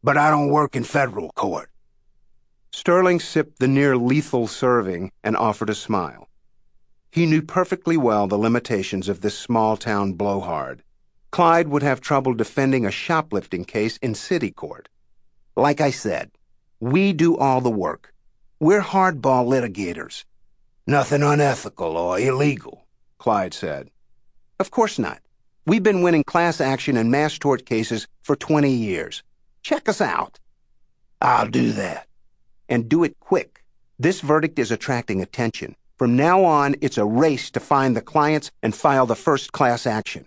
but I don't work in federal court." Sterling sipped the near-lethal serving and offered a smile. He knew perfectly well the limitations of this small-town blowhard. Clyde would have trouble defending a shoplifting case in city court. "Like I said, we do all the work. We're hardball litigators. Nothing unethical or illegal," Clyde said. "Of course not. We've been winning class action and mass tort cases for 20 years. Check us out." "I'll do that." "And do it quick. This verdict is attracting attention. From now on, it's a race to find the clients and file the first class action."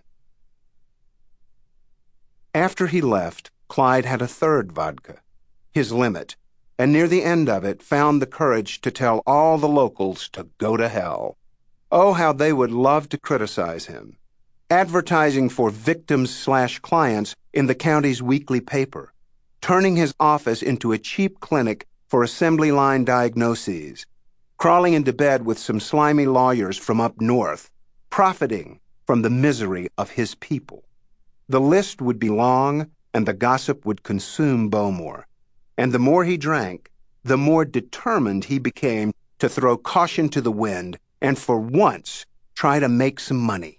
After he left, Clyde had a third vodka, his limit, and near the end of it found the courage to tell all the locals to go to hell. Oh, how they would love to criticize him. Advertising for victims/clients in the county's weekly paper, turning his office into a cheap clinic for assembly line diagnoses, crawling into bed with some slimy lawyers from up north, profiting from the misery of his people. The list would be long, and the gossip would consume Bowmore. And the more he drank, the more determined he became to throw caution to the wind and for once try to make some money.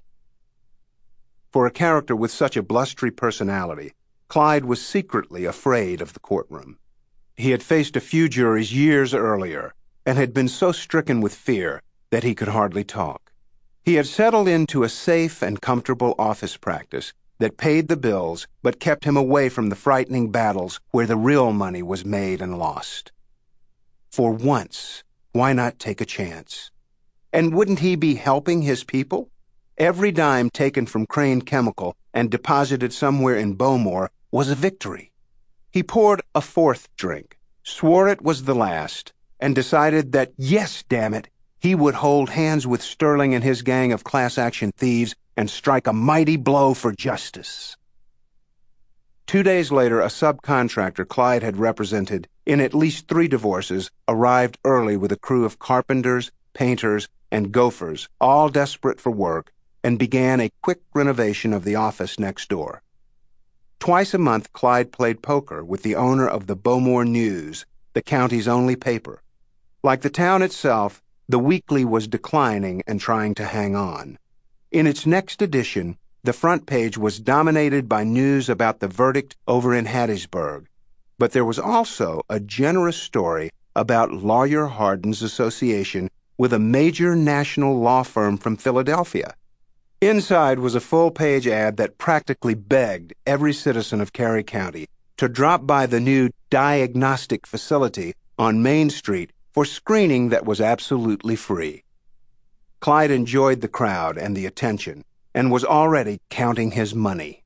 For a character with such a blustery personality, Clyde was secretly afraid of the courtroom. He had faced a few juries years earlier and had been so stricken with fear that he could hardly talk. He had settled into a safe and comfortable office practice that paid the bills but kept him away from the frightening battles where the real money was made and lost. For once, why not take a chance? And wouldn't he be helping his people? Every dime taken from Crane Chemical and deposited somewhere in Bowmore was a victory. He poured a fourth drink, swore it was the last, and decided that, yes, damn it, he would hold hands with Sterling and his gang of class-action thieves and strike a mighty blow for justice. 2 days later, a subcontractor Clyde had represented in at least 3 divorces arrived early with a crew of carpenters, painters, and gophers, all desperate for work, and began a quick renovation of the office next door. Twice a month, Clyde played poker with the owner of the Bowmore News, the county's only paper. Like the town itself, the weekly was declining and trying to hang on. In its next edition, the front page was dominated by news about the verdict over in Hattiesburg, but there was also a generous story about Lawyer Hardin's association with a major national law firm from Philadelphia. Inside was a full-page ad that practically begged every citizen of Cary County to drop by the new diagnostic facility on Main Street for screening that was absolutely free. Clyde enjoyed the crowd and the attention and was already counting his money.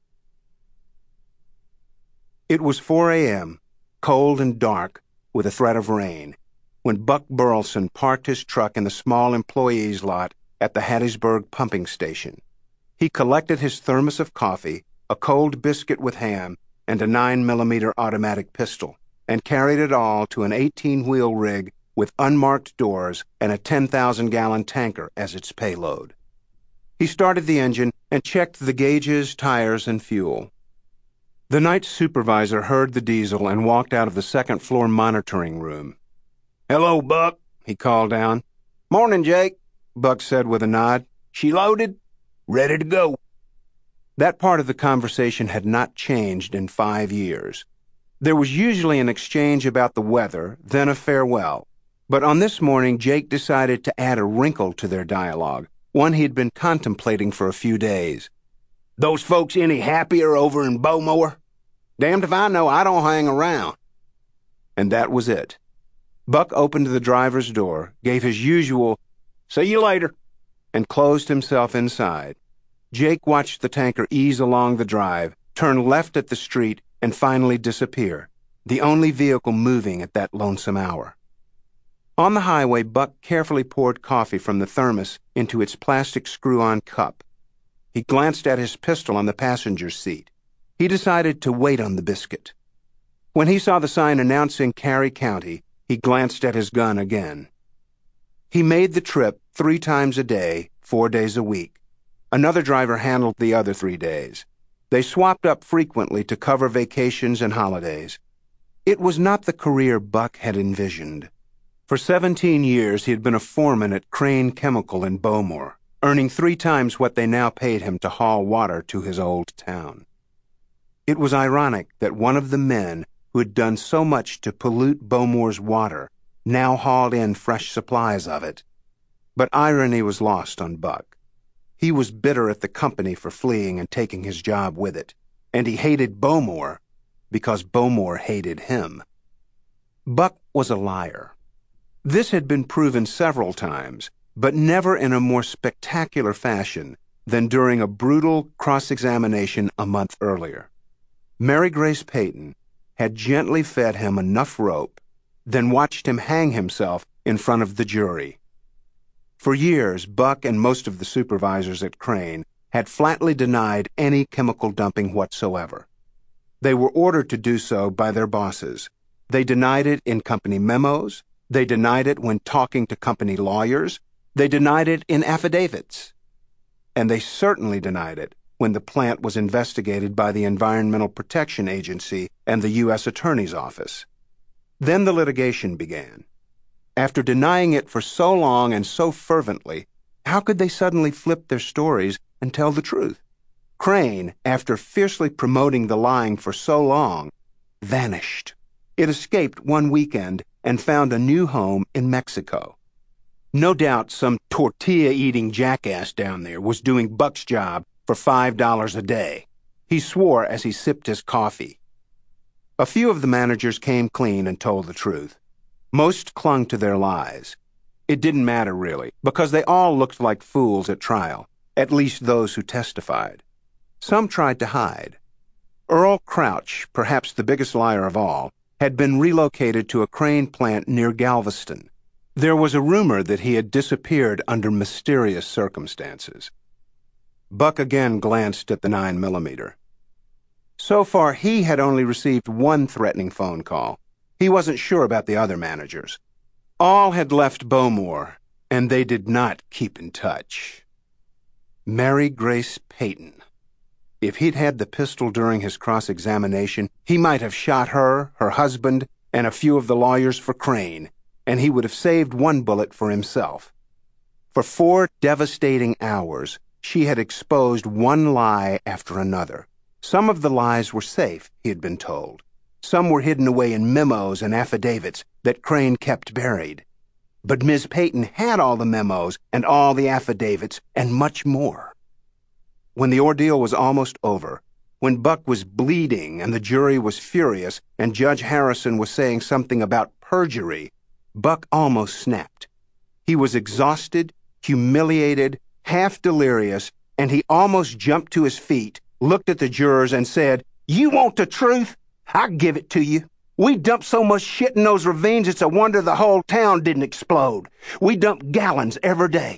It was 4 a.m., cold and dark, with a threat of rain, when Buck Burleson parked his truck in the small employees' lot at the Hattiesburg pumping station. He collected his thermos of coffee, a cold biscuit with ham, and a 9mm automatic pistol, and carried it all to an 18-wheel rig with unmarked doors and a 10,000-gallon tanker as its payload. He started the engine and checked the gauges, tires, and fuel. The night supervisor heard the diesel and walked out of the second-floor monitoring room. "Hello, Buck," he called down. "Morning, Jake," Buck said with a nod. "She loaded? Ready to go." That part of the conversation had not changed in 5 years. There was usually an exchange about the weather, then a farewell. But on this morning, Jake decided to add a wrinkle to their dialogue, one he'd been contemplating for a few days. "Those folks any happier over in Bowmore?" "Damned if I know. I don't hang around." And that was it. Buck opened the driver's door, gave his usual, "See you later," and closed himself inside. Jake watched the tanker ease along the drive, turn left at the street, and finally disappear, the only vehicle moving at that lonesome hour. On the highway, Buck carefully poured coffee from the thermos into its plastic screw-on cup. He glanced at his pistol on the passenger's seat. He decided to wait on the biscuit. When he saw the sign announcing Cary County, he glanced at his gun again. He made the trip 3 times a day, 4 days a week. Another driver handled the other 3 days. They swapped up frequently to cover vacations and holidays. It was not the career Buck had envisioned. For 17 years, he had been a foreman at Crane Chemical in Bowmore, earning 3 times what they now paid him to haul water to his old town. It was ironic that one of the men who had done so much to pollute Bowmore's water now hauled in fresh supplies of it. But irony was lost on Buck. He was bitter at the company for fleeing and taking his job with it, and he hated Bowmore because Bowmore hated him. Buck was a liar. This had been proven several times, but never in a more spectacular fashion than during a brutal cross-examination a month earlier. Mary Grace Peyton had gently fed him enough rope, then watched him hang himself in front of the jury. For years, Buck and most of the supervisors at Crane had flatly denied any chemical dumping whatsoever. They were ordered to do so by their bosses. They denied it in company memos. They denied it when talking to company lawyers. They denied it in affidavits. And they certainly denied it when the plant was investigated by the Environmental Protection Agency and the U.S. Attorney's Office. Then the litigation began. After denying it for so long and so fervently, how could they suddenly flip their stories and tell the truth? Crane, after fiercely promoting the lying for so long, vanished. It escaped one weekend and found a new home in Mexico. No doubt some tortilla-eating jackass down there was doing Buck's job for $5 a day. He swore as he sipped his coffee. A few of the managers came clean and told the truth. Most clung to their lies. It didn't matter, really, because they all looked like fools at trial, at least those who testified. Some tried to hide. Earl Crouch, perhaps the biggest liar of all, had been relocated to a Crane plant near Galveston. There was a rumor that he had disappeared under mysterious circumstances. Buck again glanced at the 9mm. So far, he had only received one threatening phone call. He wasn't sure about the other managers. All had left Bowmore, and they did not keep in touch. Mary Grace Peyton. If he'd had the pistol during his cross-examination, he might have shot her, her husband, and a few of the lawyers for Crane, and he would have saved one bullet for himself. For 4 devastating hours, she had exposed one lie after another. Some of the lies were safe, he had been told. Some were hidden away in memos and affidavits that Crane kept buried. But Ms. Peyton had all the memos and all the affidavits and much more. When the ordeal was almost over, when Buck was bleeding and the jury was furious and Judge Harrison was saying something about perjury, Buck almost snapped. He was exhausted, humiliated, half delirious, and he almost jumped to his feet, looked at the jurors, and said, "You want the truth? I'll give it to you. We dumped so much shit in those ravines it's a wonder the whole town didn't explode. We dumped gallons every day.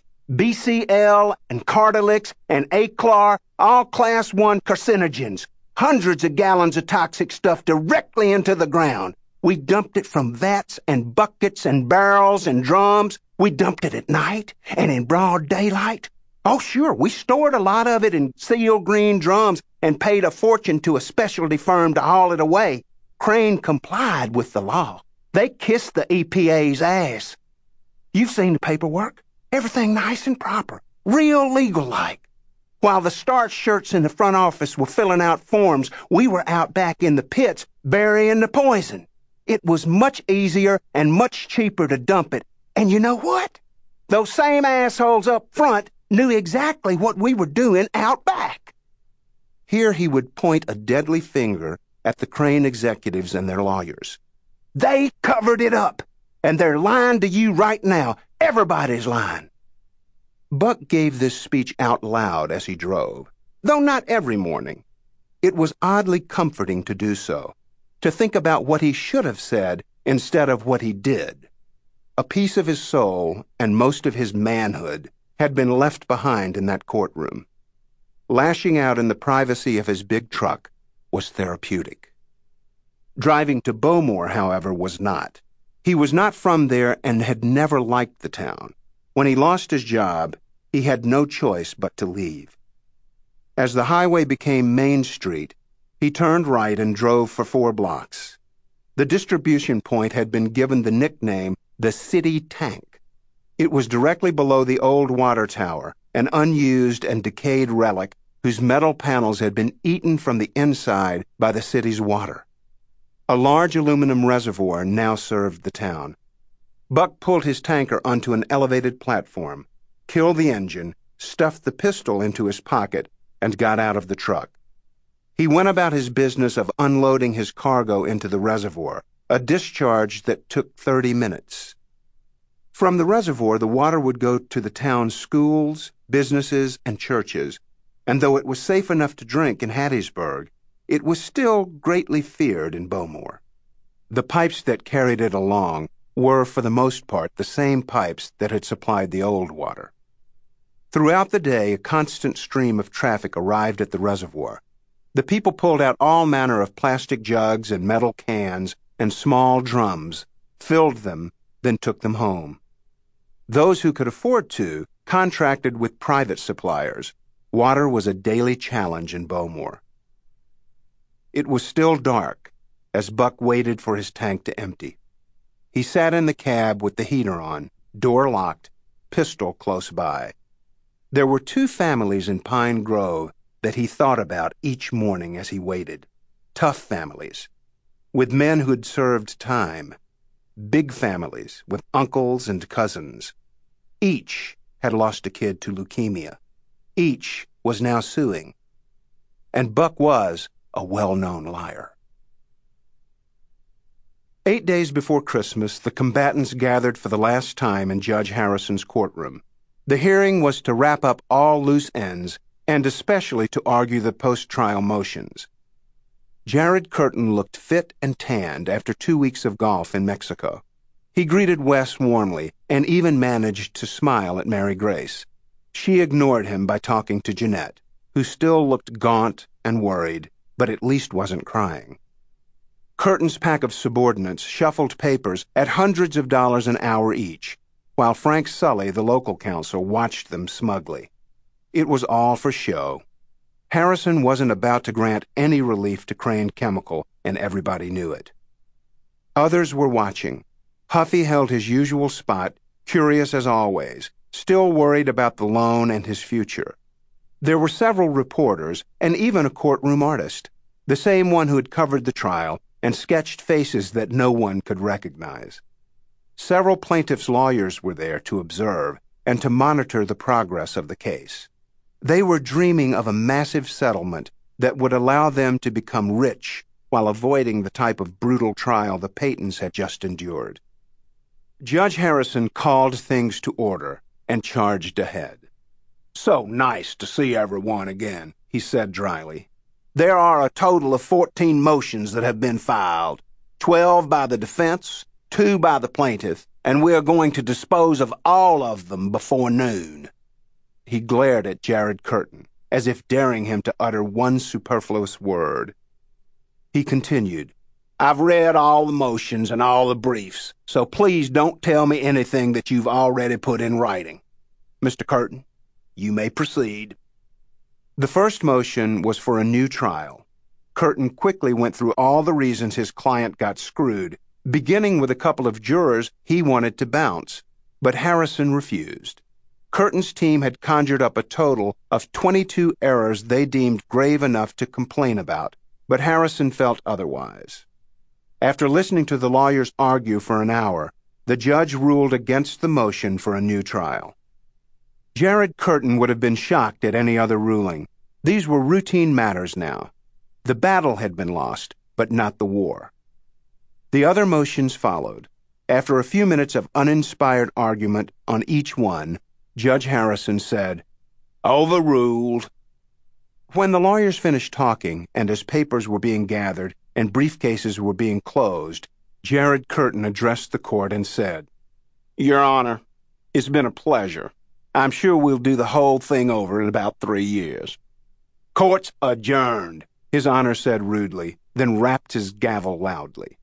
BCL and Cardilix and Aclar, all Class 1 carcinogens. Hundreds of gallons of toxic stuff directly into the ground. We dumped it from vats and buckets and barrels and drums. We dumped it at night and in broad daylight. Oh, sure, we stored a lot of it in seal green drums and paid a fortune to a specialty firm to haul it away. Crane complied with the law. They kissed the EPA's ass. You've seen the paperwork. Everything nice and proper, real legal-like. While the starch shirts in the front office were filling out forms, we were out back in the pits burying the poison. It was much easier and much cheaper to dump it. And you know what? Those same assholes up front knew exactly what we were doing out back." Here he would point a deadly finger at the Crane executives and their lawyers. "They covered it up, and they're lying to you right now. Everybody's lying." Buck gave this speech out loud as he drove, though not every morning. It was oddly comforting to do so, to think about what he should have said instead of what he did. A piece of his soul and most of his manhood had been left behind in that courtroom. Lashing out in the privacy of his big truck was therapeutic. Driving to Bowmore, however, was not. He was not from there and had never liked the town. When he lost his job, he had no choice but to leave. As the highway became Main Street, he turned right and drove for 4 blocks. The distribution point had been given the nickname the City Tank. It was directly below the old water tower, an unused and decayed relic whose metal panels had been eaten from the inside by the city's water. A large aluminum reservoir now served the town. Buck pulled his tanker onto an elevated platform, killed the engine, stuffed the pistol into his pocket, and got out of the truck. He went about his business of unloading his cargo into the reservoir, a discharge that took 30 minutes. From the reservoir, the water would go to the town's schools, businesses, and churches, and though it was safe enough to drink in Hattiesburg, it was still greatly feared in Bowmore. The pipes that carried it along were, for the most part, the same pipes that had supplied the old water. Throughout the day, a constant stream of traffic arrived at the reservoir. The people pulled out all manner of plastic jugs and metal cans and small drums, filled them, then took them home. Those who could afford to contracted with private suppliers. Water was a daily challenge in Bowmore. It was still dark as Buck waited for his tank to empty. He sat in the cab with the heater on, door locked, pistol close by. There were 2 families in Pine Grove that he thought about each morning as he waited. Tough families, with men who had served time. Big families, with uncles and cousins. Each had lost a kid to leukemia. Each was now suing. And Buck was a well-known liar. 8 days before Christmas, the combatants gathered for the last time in Judge Harrison's courtroom. The hearing was to wrap up all loose ends, and especially to argue the post-trial motions. Jared Curtin looked fit and tanned after 2 weeks of golf in Mexico. He greeted Wes warmly and even managed to smile at Mary Grace. She ignored him by talking to Jeanette, who still looked gaunt and worried, but at least wasn't crying. Curtin's pack of subordinates shuffled papers at hundreds of dollars an hour each, while Frank Sully, the local counsel, watched them smugly. It was all for show. Harrison wasn't about to grant any relief to Crane Chemical, and everybody knew it. Others were watching. Huffy held his usual spot, curious as always, still worried about the loan and his future. There were several reporters, and even a courtroom artist, the same one who had covered the trial and sketched faces that no one could recognize. Several plaintiffs' lawyers were there to observe and to monitor the progress of the case. They were dreaming of a massive settlement that would allow them to become rich while avoiding the type of brutal trial the Paytons had just endured. Judge Harrison called things to order and charged ahead. "So nice to see everyone again," he said dryly. "There are a total of 14 motions that have been filed, 12 by the defense, 2 by the plaintiff, and we are going to dispose of all of them before noon." He glared at Jared Curtin, as if daring him to utter one superfluous word. He continued, "I've read all the motions and all the briefs, so please don't tell me anything that you've already put in writing. Mr. Curtin, you may proceed." The first motion was for a new trial. Curtin quickly went through all the reasons his client got screwed, beginning with a couple of jurors he wanted to bounce, but Harrison refused. Curtin's team had conjured up a total of 22 errors they deemed grave enough to complain about, but Harrison felt otherwise. After listening to the lawyers argue for an hour, the judge ruled against the motion for a new trial. Jared Curtin would have been shocked at any other ruling. These were routine matters now. The battle had been lost, but not the war. The other motions followed. After a few minutes of uninspired argument on each one, Judge Harrison said, "Overruled." When the lawyers finished talking, and as papers were being gathered and briefcases were being closed, Jared Curtin addressed the court and said, "Your Honor, it's been a pleasure. I'm sure we'll do the whole thing over in about 3 years." "Court's adjourned," His Honor said rudely, then rapped his gavel loudly.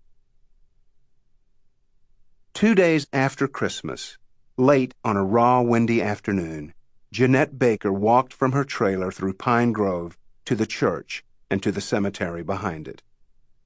2 days after Christmas, late on a raw, windy afternoon, Jeanette Baker walked from her trailer through Pine Grove to the church and to the cemetery behind it.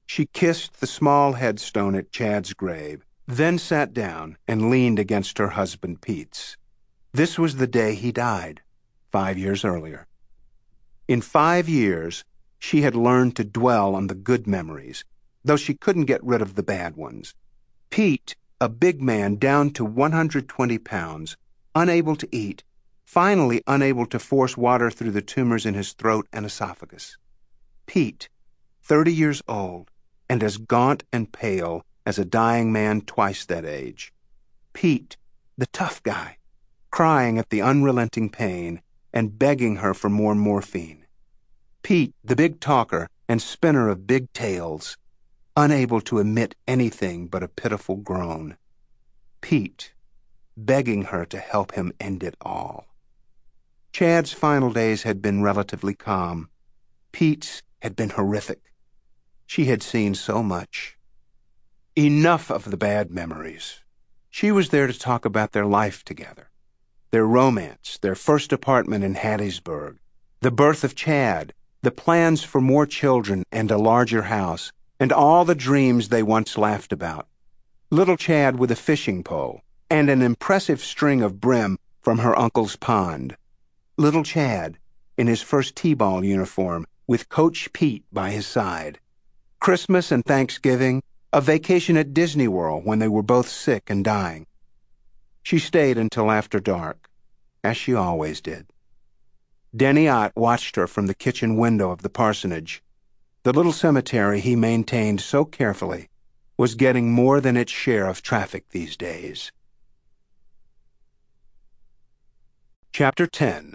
She kissed the small headstone at Chad's grave, then sat down and leaned against her husband Pete's. This was the day he died, 5 years earlier. In 5 years, she had learned to dwell on the good memories, though she couldn't get rid of the bad ones. Pete, a big man down to 120 pounds, unable to eat, finally unable to force water through the tumors in his throat and esophagus. Pete, 30 years old, and as gaunt and pale as a dying man twice that age. Pete, the tough guy, crying at the unrelenting pain and begging her for more morphine. Pete, the big talker and spinner of big tales, unable to emit anything but a pitiful groan. Pete, begging her to help him end it all. Chad's final days had been relatively calm. Pete's had been horrific. She had seen so much. Enough of the bad memories. She was there to talk about their life together, their romance, their first apartment in Hattiesburg, the birth of Chad, the plans for more children and a larger house, and all the dreams they once laughed about. Little Chad with a fishing pole and an impressive string of brim from her uncle's pond. Little Chad, in his first T-ball uniform, with Coach Pete by his side. Christmas and Thanksgiving, a vacation at Disney World when they were both sick and dying. She stayed until after dark, as she always did. Denny Ott watched her from the kitchen window of the parsonage. The little cemetery he maintained so carefully was getting more than its share of traffic these days. Chapter 10.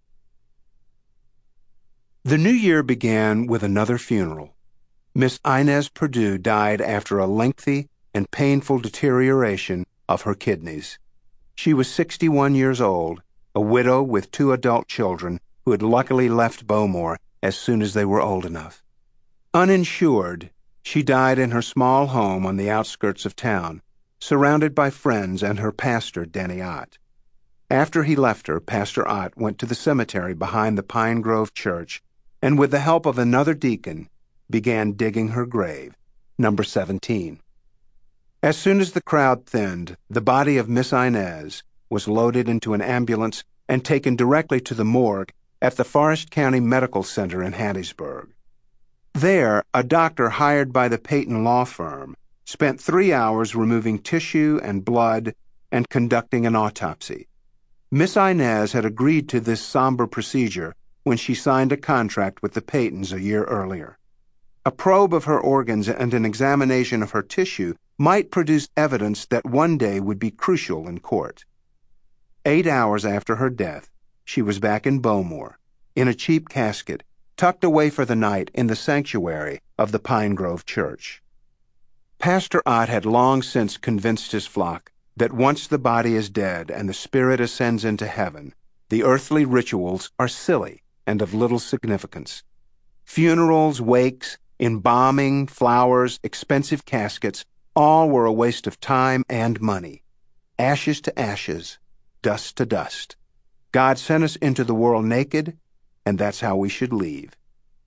The new year began with another funeral. Miss Inez Perdue died after a lengthy and painful deterioration of her kidneys. She was 61 years old, a widow with 2 adult children who had luckily left Bowmore as soon as they were old enough. Uninsured, she died in her small home on the outskirts of town, surrounded by friends and her pastor, Denny Ott. After he left her, Pastor Ott went to the cemetery behind the Pine Grove Church and, with the help of another deacon, began digging her grave, number 17. As soon as the crowd thinned, the body of Miss Inez was loaded into an ambulance and taken directly to the morgue at the Forest County Medical Center in Hattiesburg. There, a doctor hired by the Peyton law firm spent 3 hours removing tissue and blood and conducting an autopsy. Miss Inez had agreed to this somber procedure when she signed a contract with the Peytons a year earlier. A probe of her organs and an examination of her tissue might produce evidence that one day would be crucial in court. 8 hours after her death, she was back in Bowmore, in a cheap casket, tucked away for the night in the sanctuary of the Pine Grove Church. Pastor Ott had long since convinced his flock that once the body is dead and the spirit ascends into heaven, the earthly rituals are silly and of little significance. Funerals, wakes, embalming, flowers, expensive caskets, all were a waste of time and money. Ashes to ashes, dust to dust. God sent us into the world naked, and that's how we should leave.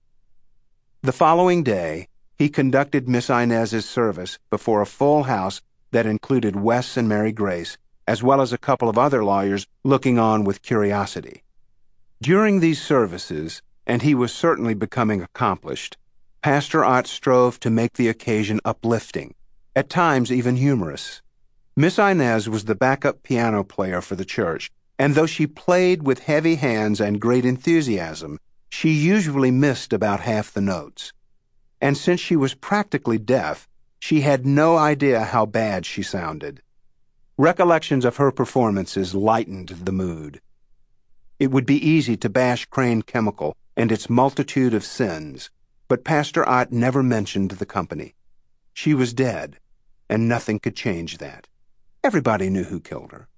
The following day, he conducted Miss Inez's service before a full house that included Wes and Mary Grace, as well as a couple of other lawyers looking on with curiosity. During these services, and he was certainly becoming accomplished, Pastor Ott strove to make the occasion uplifting, at times even humorous. Miss Inez was the backup piano player for the church, and though she played with heavy hands and great enthusiasm, she usually missed about half the notes. And since she was practically deaf, she had no idea how bad she sounded. Recollections of her performances lightened the mood. It would be easy to bash Crane Chemical and its multitude of sins, but Pastor Ott never mentioned the company. She was dead, and nothing could change that. Everybody knew who killed her.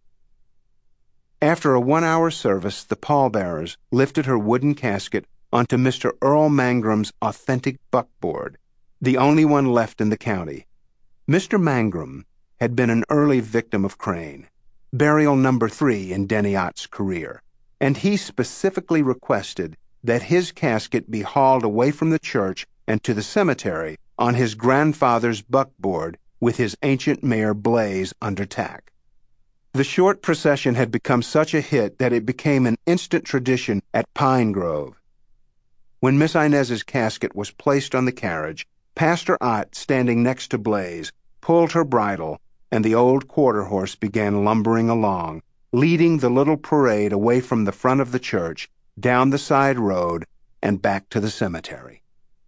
After a 1-hour service, the pallbearers lifted her wooden casket onto Mr. Earl Mangram's authentic buckboard, the only one left in the county. Mr. Mangram had been an early victim of Crane, burial number 3 in Denny Ott's career, and he specifically requested that his casket be hauled away from the church and to the cemetery on his grandfather's buckboard with his ancient mare Blaze under tack. The short procession had become such a hit that it became an instant tradition at Pine Grove. When Miss Inez's casket was placed on the carriage, Pastor Ott, standing next to Blaze, pulled her bridle, and the old quarter horse began lumbering along, leading the little parade away from the front of the church, down the side road, and back to the cemetery.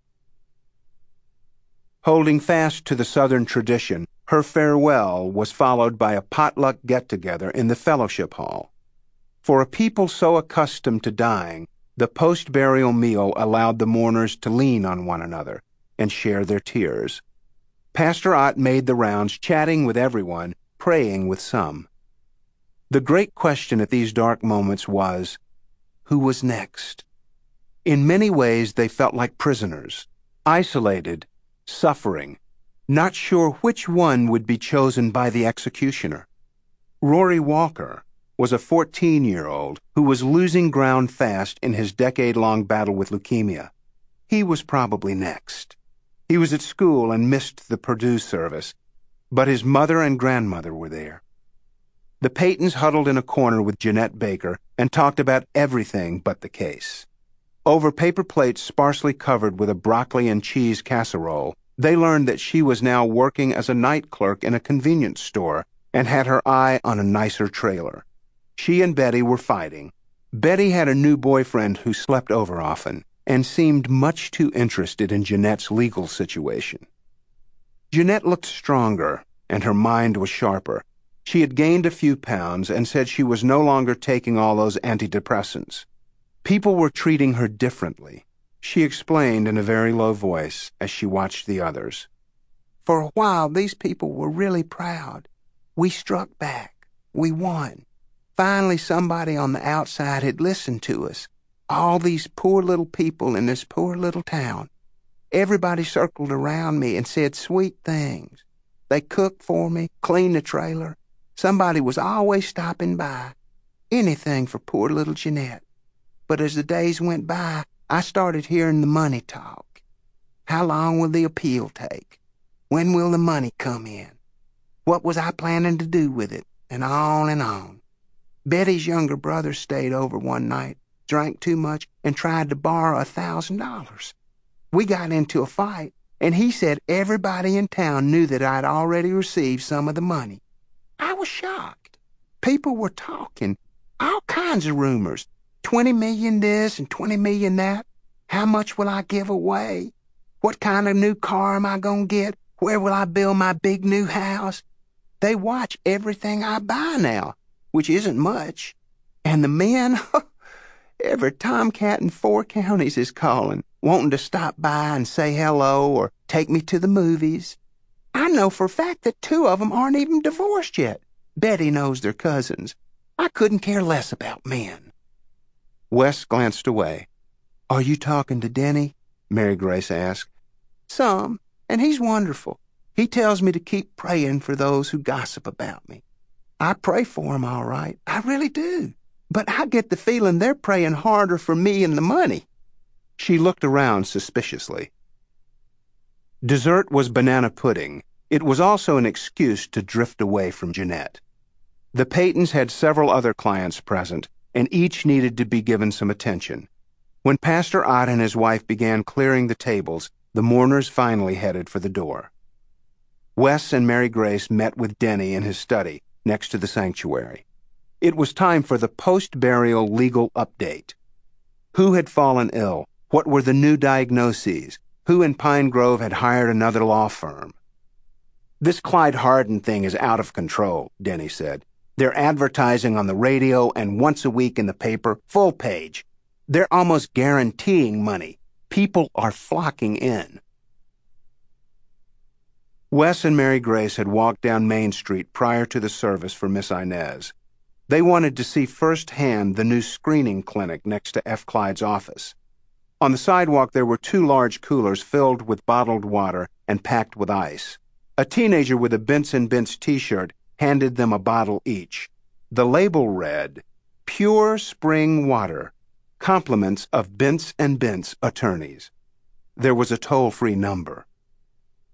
Holding fast to the Southern tradition, her farewell was followed by a potluck get-together in the fellowship hall. For a people so accustomed to dying, the post-burial meal allowed the mourners to lean on one another and share their tears. Pastor Ott made the rounds, chatting with everyone, praying with some. The great question at these dark moments was, who was next? In many ways they felt like prisoners, isolated, suffering, not sure which one would be chosen by the executioner. Rory Walker was a 14-year-old who was losing ground fast in his decade-long battle with leukemia. He was probably next. He was at school and missed the Purdue service, but his mother and grandmother were there. The Paytons huddled in a corner with Jeanette Baker and talked about everything but the case. Over paper plates sparsely covered with a broccoli and cheese casserole, they learned that she was now working as a night clerk in a convenience store and had her eye on a nicer trailer. She and Betty were fighting. Betty had a new boyfriend who slept over often and seemed much too interested in Jeanette's legal situation. Jeanette looked stronger, and her mind was sharper. She had gained a few pounds and said she was no longer taking all those antidepressants. People were treating her differently. She explained in a very low voice as she watched the others. For a while, these people were really proud. We struck back. We won. Finally, somebody on the outside had listened to us. All these poor little people in this poor little town. Everybody circled around me and said sweet things. They cooked for me, cleaned the trailer. Somebody was always stopping by. Anything for poor little Jeanette. But as the days went by, I started hearing the money talk. How long will the appeal take? When will the money come in? What was I planning to do with it? And on and on. Betty's younger brother stayed over one night, drank too much, and tried to borrow $1,000. We got into a fight, and he said everybody in town knew that I'd already received some of the money. I was shocked. People were talking, all kinds of rumors. 20 million this and 20 million that. How much will I give away? What kind of new car am I going to get? Where will I build my big new house? They watch everything I buy now, which isn't much. And the men, every tomcat in 4 counties is calling, wanting to stop by and say hello or take me to the movies. I know for a fact that 2 of them aren't even divorced yet. Betty knows they're cousins. I couldn't care less about men. Wes glanced away. Are you talking to Denny? Mary Grace asked. Some, and he's wonderful. He tells me to keep praying for those who gossip about me. I pray for him, all right. I really do. But I get the feeling they're praying harder for me and the money. She looked around suspiciously. Dessert was banana pudding. It was also an excuse to drift away from Jeanette. The Paytons had several other clients present, and each needed to be given some attention. When Pastor Ott and his wife began clearing the tables, the mourners finally headed for the door. Wes and Mary Grace met with Denny in his study next to the sanctuary. It was time for the post-burial legal update. Who had fallen ill? What were the new diagnoses? Who in Pine Grove had hired another law firm? This Clyde Harden thing is out of control, Denny said. They're advertising on the radio and once a week in the paper, full page. They're almost guaranteeing money. People are flocking in. Wes and Mary Grace had walked down Main Street prior to the service for Miss Inez. They wanted to see firsthand the new screening clinic next to F. Clyde's office. On the sidewalk there were 2 large coolers filled with bottled water and packed with ice. A teenager with a Bints & Bints t-shirt handed them a bottle each. The label read, Pure Spring Water, compliments of Bints & Bints attorneys. There was a toll-free number.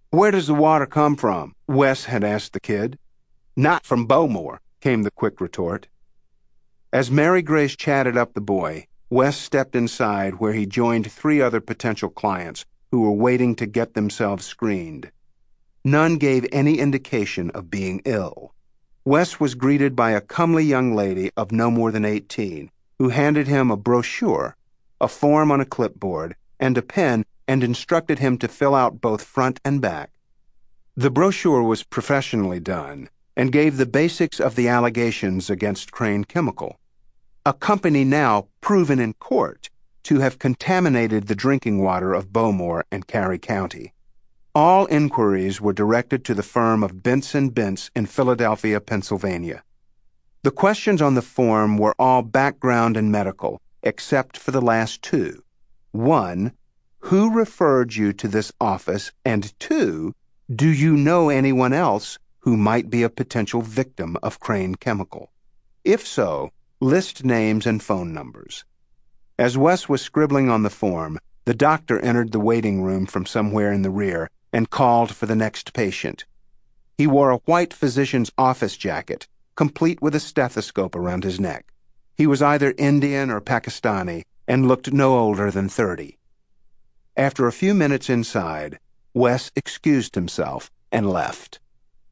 "Where does the water come from?" Wes had asked the kid. "Not from Bowmore," came the quick retort. As Mary Grace chatted up the boy, Wes stepped inside where he joined 3 other potential clients who were waiting to get themselves screened. None gave any indication of being ill. Wes was greeted by a comely young lady of no more than 18, who handed him a brochure, a form on a clipboard, and a pen, and instructed him to fill out both front and back. The brochure was professionally done and gave the basics of the allegations against Crane Chemical, a company now proven in court to have contaminated the drinking water of Bowmore and Cary County. All inquiries were directed to the firm of Benson Bentz in Philadelphia, Pennsylvania. The questions on the form were all background and medical, except for the last 2. 1, who referred you to this office? And 2, do you know anyone else who might be a potential victim of Crane Chemical? If so, list names and phone numbers. As Wes was scribbling on the form, the doctor entered the waiting room from somewhere in the rear and called for the next patient. He wore a white physician's office jacket, complete with a stethoscope around his neck. He was either Indian or Pakistani and looked no older than 30. After a few minutes inside, Wes excused himself and left.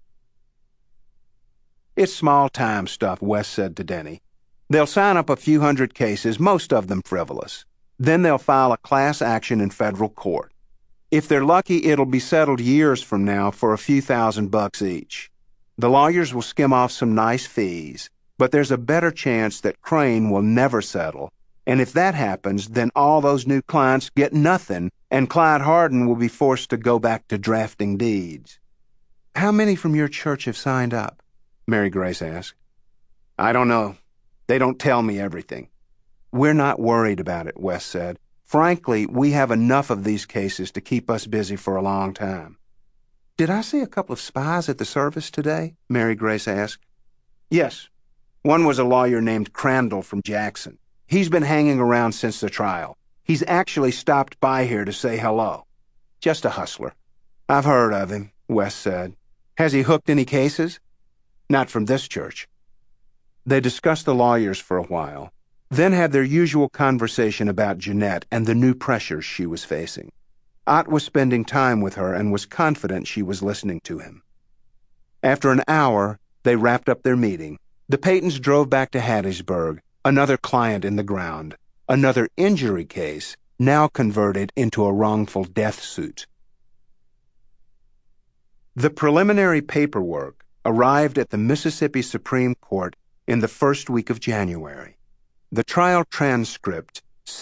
"It's small-time stuff," Wes said to Denny. "They'll sign up a few hundred cases, most of them frivolous. Then they'll file a class action in federal court. If they're lucky, it'll be settled years from now for a few $1,000 each. The lawyers will skim off some nice fees, but there's a better chance that Crane will never settle, and if that happens, then all those new clients get nothing, and Clyde Harden will be forced to go back to drafting deeds." "How many from your church have signed up?" Mary Grace asked. "I don't know. They don't tell me everything." "We're not worried about it," Wes said. "Frankly, we have enough of these cases to keep us busy for a long time." "Did I see a couple of spies at the service today?" Mary Grace asked. "Yes. One was a lawyer named Crandall from Jackson. He's been hanging around since the trial. He's actually stopped by here to say hello. Just a hustler." "I've heard of him," Wes said. "Has he hooked any cases?" "Not from this church." They discussed the lawyers for a while, then had their usual conversation about Jeanette and the new pressures she was facing. Ott was spending time with her and was confident she was listening to him. After an hour, they wrapped up their meeting. The Paytons drove back to Hattiesburg, another client in the ground, another injury case now converted into a wrongful death suit. The preliminary paperwork arrived at the Mississippi Supreme Court in the first week of January. The trial transcript,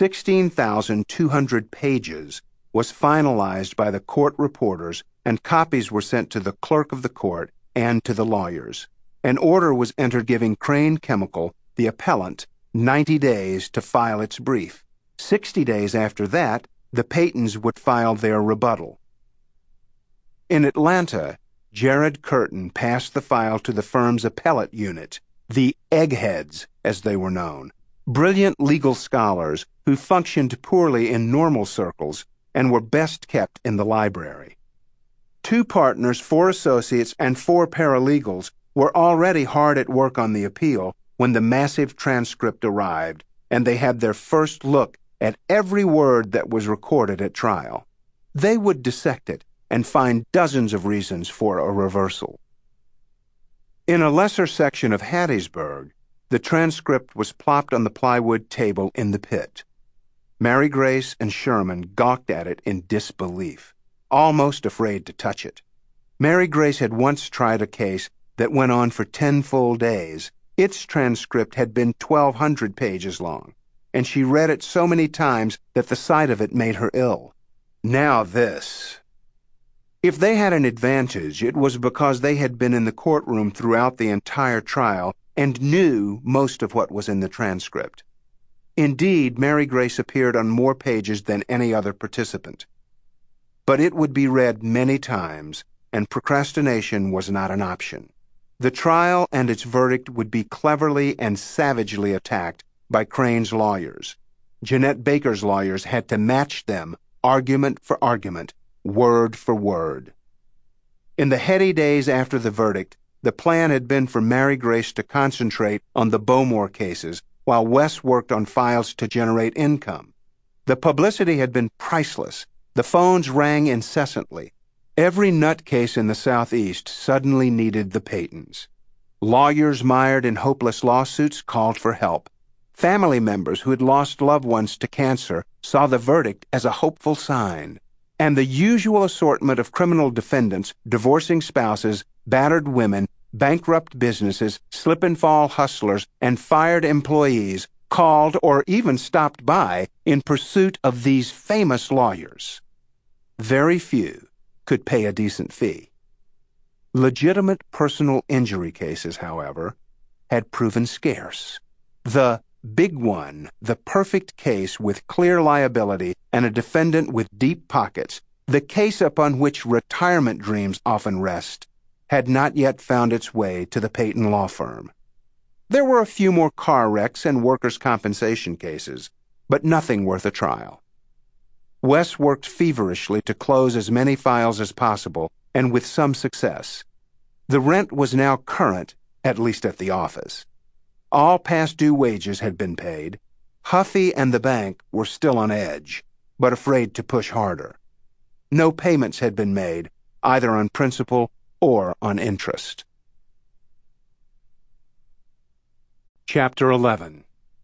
16,200 pages, was finalized by the court reporters, and copies were sent to the clerk of the court and to the lawyers. An order was entered giving Crane Chemical, the appellant, 90 days to file its brief. 60 days after that, the Paytons would file their rebuttal. In Atlanta, Jared Curtin passed the file to the firm's appellate unit, the Eggheads, as they were known, brilliant legal scholars who functioned poorly in normal circles and were best kept in the library. 2 partners, 4 associates, and 4 paralegals were already hard at work on the appeal when the massive transcript arrived, and they had their first look at every word that was recorded at trial. They would dissect it and find dozens of reasons for a reversal. In a lesser section of Hattiesburg, the transcript was plopped on the plywood table in the pit. Mary Grace and Sherman gawked at it in disbelief, almost afraid to touch it. Mary Grace had once tried a case that went on for 10 full days. Its transcript had been 1,200 pages long, and she read it so many times that the sight of it made her ill. Now this. If they had an advantage, it was because they had been in the courtroom throughout the entire trial and knew most of what was in the transcript. Indeed, Mary Grace appeared on more pages than any other participant. But it would be read many times, and procrastination was not an option. The trial and its verdict would be cleverly and savagely attacked by Crane's lawyers. Jeanette Baker's lawyers had to match them, argument for argument, word for word. In the heady days after the verdict, the plan had been for Mary Grace to concentrate on the Bowmore cases while Wes worked on files to generate income. The publicity had been priceless. The phones rang incessantly. Every nutcase in the Southeast suddenly needed the Paytons. Lawyers mired in hopeless lawsuits called for help. Family members who had lost loved ones to cancer saw the verdict as a hopeful sign. And the usual assortment of criminal defendants, divorcing spouses, battered women, bankrupt businesses, slip-and-fall hustlers, and fired employees called or even stopped by in pursuit of these famous lawyers. Very few could pay a decent fee. Legitimate personal injury cases, however, had proven scarce. The big one, the perfect case with clear liability and a defendant with deep pockets, the case upon which retirement dreams often rest, had not yet found its way to the Payton law firm. There were a few more car wrecks and workers' compensation cases, but nothing worth a trial. Wes worked feverishly to close as many files as possible, and with some success. The rent was now current, at least at the office. All past due wages had been paid. Huffy and the bank were still on edge, but afraid to push harder. No payments had been made, either on principal or on interest. Chapter 11.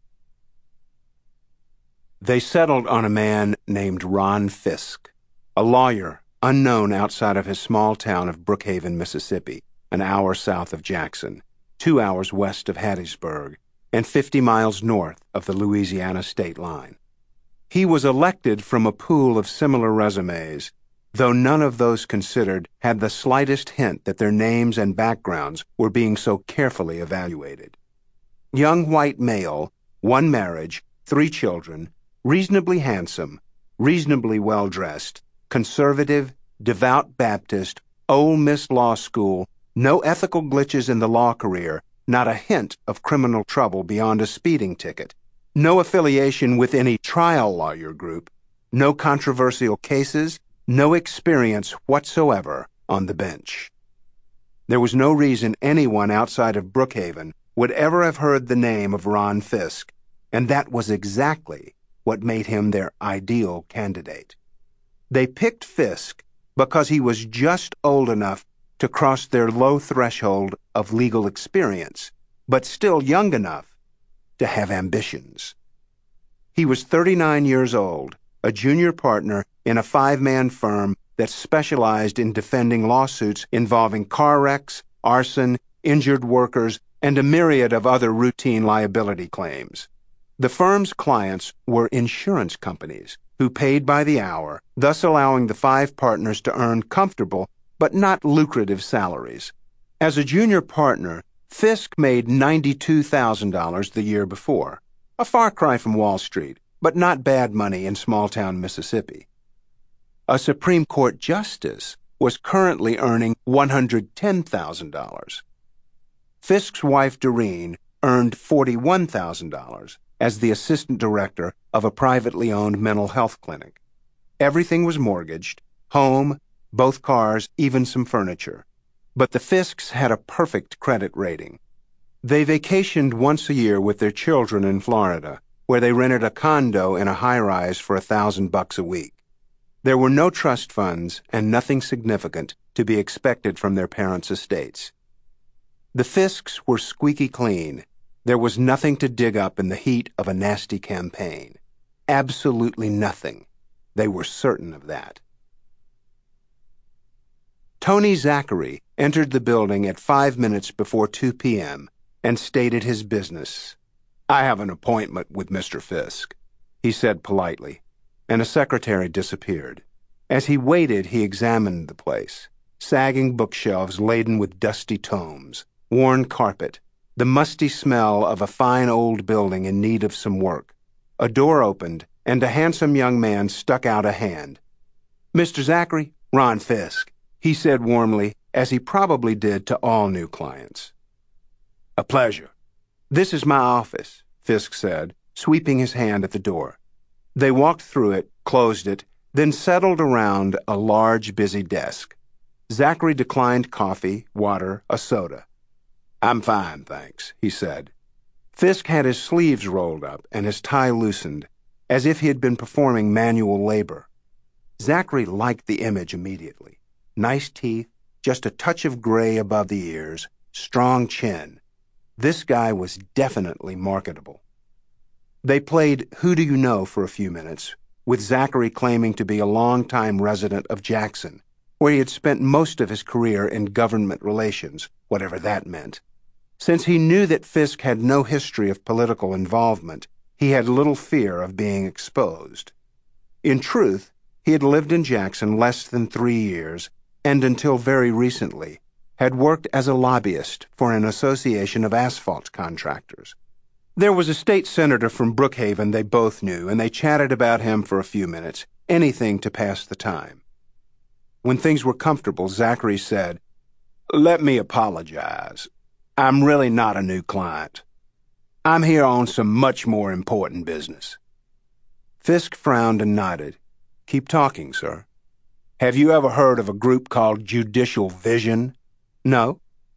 They settled on a man named Ron Fisk, a lawyer unknown outside of his small town of Brookhaven, Mississippi, an hour south of Jackson, 2 hours west of Hattiesburg, and 50 miles north of the Louisiana state line. He was elected from a pool of similar resumes, though none of those considered had the slightest hint that their names and backgrounds were being so carefully evaluated. Young white male, 1 marriage, 3 children, reasonably handsome, reasonably well-dressed, conservative, devout Baptist, Ole Miss Law School, no ethical glitches in the law career, not a hint of criminal trouble beyond a speeding ticket, no affiliation with any trial lawyer group, no controversial cases, no experience whatsoever on the bench. There was no reason anyone outside of Brookhaven would ever have heard the name of Ron Fisk, and that was exactly what made him their ideal candidate. They picked Fisk because he was just old enough to cross their low threshold of legal experience, but still young enough to have ambitions. He was 39 years old, a junior partner in a 5-man firm that specialized in defending lawsuits involving car wrecks, arson, injured workers, and a myriad of other routine liability claims. The firm's clients were insurance companies who paid by the hour, thus allowing the 5 partners to earn comfortable but not lucrative salaries. As a junior partner, Fisk made $92,000 the year before, a far cry from Wall Street, but not bad money in small-town Mississippi. A Supreme Court justice was currently earning $110,000. Fisk's wife, Doreen, earned $41,000 as the assistant director of a privately owned mental health clinic. Everything was mortgaged, home, both cars, even some furniture. But the Fisks had a perfect credit rating. They vacationed once a year with their children in Florida, where they rented a condo in a high-rise for $1,000 a week. There were no trust funds and nothing significant to be expected from their parents' estates. The Fisks were squeaky clean. There was nothing to dig up in the heat of a nasty campaign. Absolutely nothing. They were certain of that. Tony Zachary entered the building at 5 minutes before 2 p.m. and stated his business. "I have an appointment with Mr. Fisk," he said politely, and a secretary disappeared. As he waited, he examined the place. Sagging bookshelves laden with dusty tomes, worn carpet, the musty smell of a fine old building in need of some work. A door opened, and a handsome young man stuck out a hand. "Mr. Zachary, Ron Fisk," he said warmly, as he probably did to all new clients. "A pleasure." "This is my office," Fisk said, sweeping his hand at the door. They walked through it, closed it, then settled around a large, busy desk. Zachary declined coffee, water, a soda. "I'm fine, thanks," he said. Fisk had his sleeves rolled up and his tie loosened, as if he had been performing manual labor. Zachary liked the image immediately. Nice teeth, just a touch of gray above the ears, strong chin. This guy was definitely marketable. They played Who Do You Know for a few minutes, with Zachary claiming to be a longtime resident of Jackson, where he had spent most of his career in government relations, whatever that meant. Since he knew that Fisk had no history of political involvement, he had little fear of being exposed. In truth, he had lived in Jackson less than 3 years, and until very recently, had worked as a lobbyist for an association of asphalt contractors. There was a state senator from Brookhaven they both knew, and they chatted about him for a few minutes, anything to pass the time. When things were comfortable, Zachary said, "Let me apologize. I'm really not a new client. I'm here on some much more important business." Fisk frowned and nodded. "Keep talking, sir." "Have you ever heard of a group called Judicial Vision?" "No."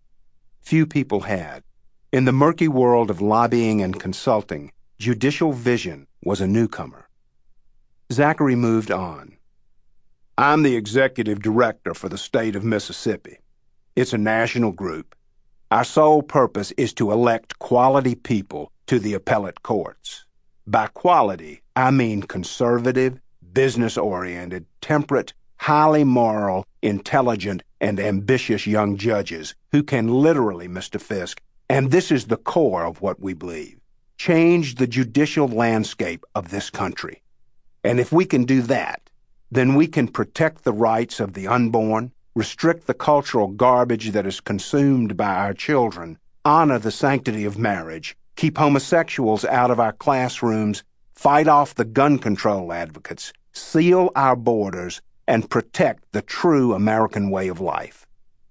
Few people had. In the murky world of lobbying and consulting, Judicial Vision was a newcomer. Zachary moved on. "I'm the executive director for the state of Mississippi. It's a national group. Our sole purpose is to elect quality people to the appellate courts. By quality, I mean conservative, business-oriented, temperate, highly moral, intelligent, and ambitious young judges who can literally, Mr. Fisk, and this is the core of what we believe, change the judicial landscape of this country. And if we can do that, then we can protect the rights of the unborn, restrict the cultural garbage that is consumed by our children, honor the sanctity of marriage, keep homosexuals out of our classrooms, fight off the gun control advocates, seal our borders, and protect the true American way of life."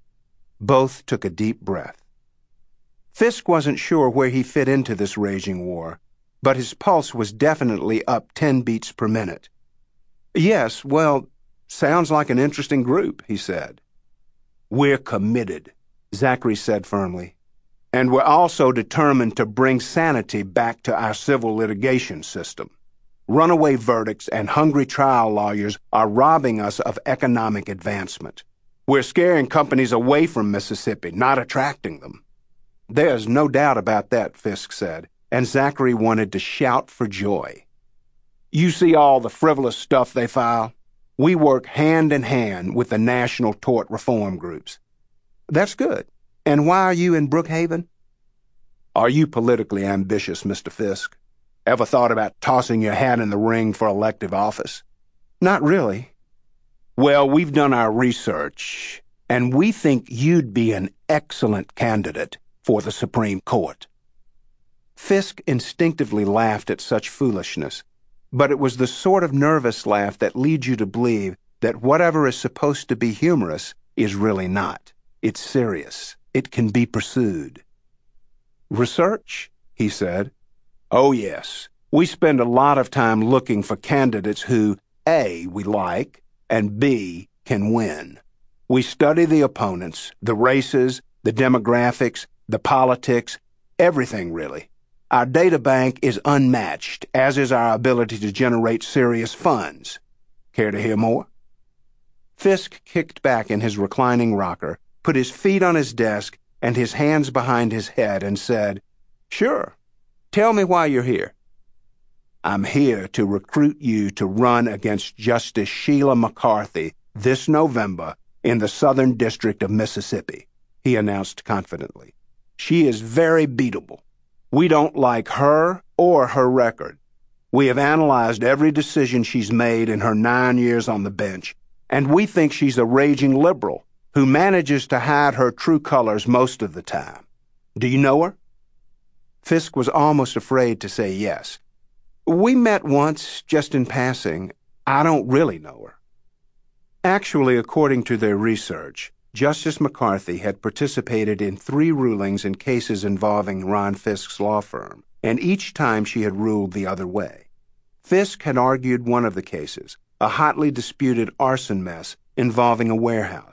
Both took a deep breath. Fisk wasn't sure where he fit into this raging war, but his pulse was definitely up 10 beats per minute. "Yes, well, sounds like an interesting group," he said. "We're committed," Zachary said firmly. "And we're also determined to bring sanity back to our civil litigation system. Runaway verdicts and hungry trial lawyers are robbing us of economic advancement. We're scaring companies away from Mississippi, not attracting them." "There's no doubt about that," Fisk said, and Zachary wanted to shout for joy. "You see all the frivolous stuff they file? We work hand in hand with the national tort reform groups." "That's good. And why are you in Brookhaven?" "Are you politically ambitious, Mr. Fisk? Ever thought about tossing your hat in the ring for elective office?" "Not really." "Well, we've done our research, and we think you'd be an excellent candidate for the Supreme Court." Fisk instinctively laughed at such foolishness, but it was the sort of nervous laugh that leads you to believe that whatever is supposed to be humorous is really not. It's serious. It can be pursued. "Research?" he said. "Oh, yes. We spend a lot of time looking for candidates who, A, we like, and B, can win. We study the opponents, the races, the demographics, the politics, everything really. Our data bank is unmatched, as is our ability to generate serious funds. Care to hear more?" Fisk kicked back in his reclining rocker, put his feet on his desk and his hands behind his head, and said, "Sure. Tell me why you're here." "I'm here to recruit you to run against Justice Sheila McCarthy this November in the Southern District of Mississippi," he announced confidently. "She is very beatable. We don't like her or her record. We have analyzed every decision she's made in her 9 years on the bench, and we think she's a raging liberal who manages to hide her true colors most of the time. Do you know her?" Fisk was almost afraid to say yes. "We met once, just in passing. I don't really know her." Actually, according to their research, Justice McCarthy had participated in 3 rulings in cases involving Ron Fisk's law firm, and each time she had ruled the other way. Fisk had argued one of the cases, a hotly disputed arson mess involving a warehouse.